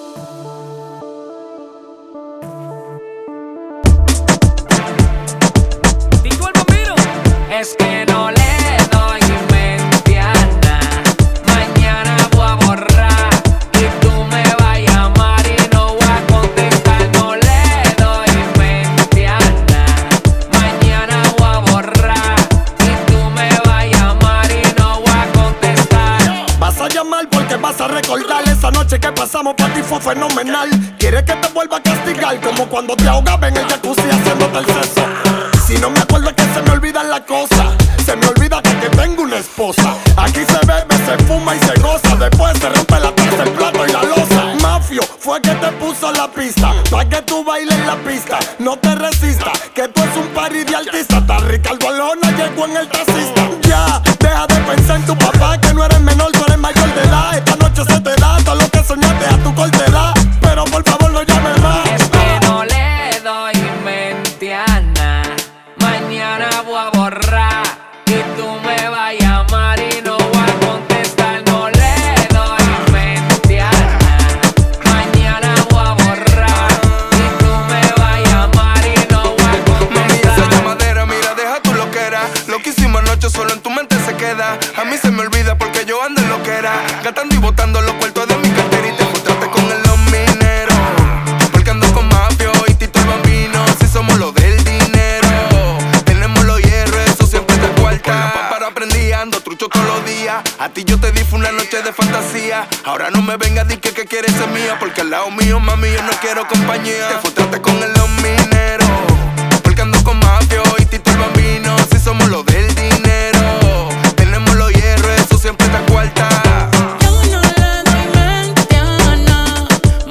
Tito el Bambino. Es que no le doy mente a nada. Mañana voy a borrar y tú me vas a llamar y no voy a contestar. No le doy mente a nada. Mañana voy a borrar y tú me vas a llamar y no voy a contestar. Vas a llamar porque vas a recordar esa noche que pasamos, para ti fue fenomenal. Quieres que te vuelva a castigar como cuando te ahogaba en el jacuzzi haciéndote el sexo. Si no me acuerdo es que se me olvidan las cosas. Se me olvida que tengo una esposa. Aquí se bebe, se fuma y se goza. Después se rompe la taza, el plato y la loza. Mafio fue que te puso la pista pa' que tú bailes en la pista. No te resistas, que tú es un party de artista. Está Ricardo Alona, llegó en el taxista. Ya, deja de pensar en tu papá, que no eres menor, tú eres mayor de edad. Esta noche se te da todo lo que soñaste a tu cortedad. Pero por favor no llames más. Es que no le doy mente a nada. Mañana voy a borrar y tú me vas a llamar y no voy a contestar. No le doy mente a nada. Mañana voy a borrar y tú me vas a llamar y no voy a contestar. Mami, esa llamadera, mira, deja tu loquera. Lo que hicimos anoche solo en tu mente se queda. A mí se me olvida porque yo ando en loquera, gastando y botando los cuartos de mi cartera. Y te frustraste con los mineros, porque ando con Mafio y Tito el Bambino. Si somos los del dinero, tenemos los hierros, eso siempre te cuarta. Con la pámpara prendida, ando trucho todos los días. A ti yo te di fue una noche de fantasía. Ahora no me vengas a decir que quieres ser mía, porque al lado mío, mami, yo no quiero compañía. Te frustraste con los mineros, porque ando con Mafio y Tito el Bambino. Si somos los del dinero, tenemos los hierros, eso siempre te cuarta. Yo no le doy mente a nada.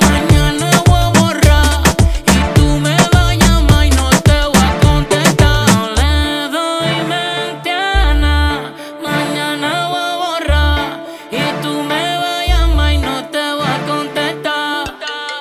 Mañana voy a borrar y tú me vas a llamar y no te voy a contestar. No le doy mente a nada. Mañana voy a borrar y tú me vas a llamar y no te voy a contestar.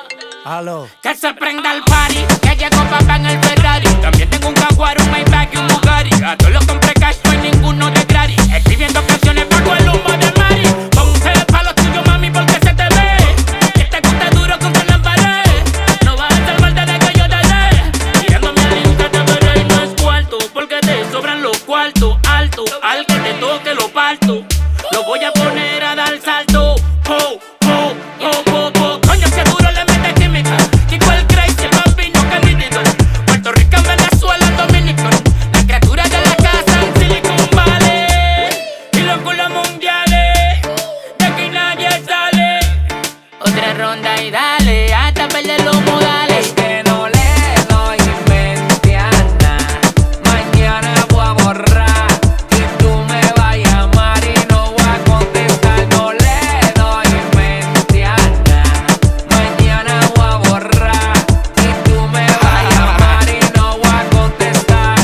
Aló. Que se prenda el party, que llegó papá en el Ferrari. También tengo un Jaguar, un Maybach y un Bugatti. A todos los compré cash, no hay ninguno de gratis. Escribiendo canciones bajo el humo de Mari. Ponte pa' los tuyos, mami, porque se te ve que te gusta duro contra la pared. No vas a salvar de que yo te dé. Tirándome al link que te veré y no es cuarto, porque te sobran los cuartos. Alto, al que te toque lo parto. Lo voy a poner a dar salto. Oh, oh, oh, oh, oh. Coño, que duro le mete química. Chico el crazy, el Bambino, que nítido. Puerto Rico, Venezuela, Dominican. La criatura de la casa en Silicon Valley. Y los culos mundiales. De aquí nadie sale. Otra ronda y dale, hasta perder los modales. Es que no le doy mente a nada. Mañana voy a borrar y tú me vas a llamar y no voy a contestar. No le doy mente a nada. Mañana voy a borrar y tú me vas a llamar y no voy a contestar.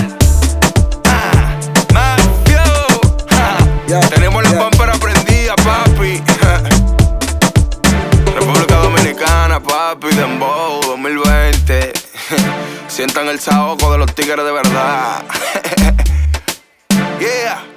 Mafio, tenemos la pámpara prendida, papi. República Dominicana, papi, Dembow 2020. Sientan el saoco de los tigres de verdad. Yeah.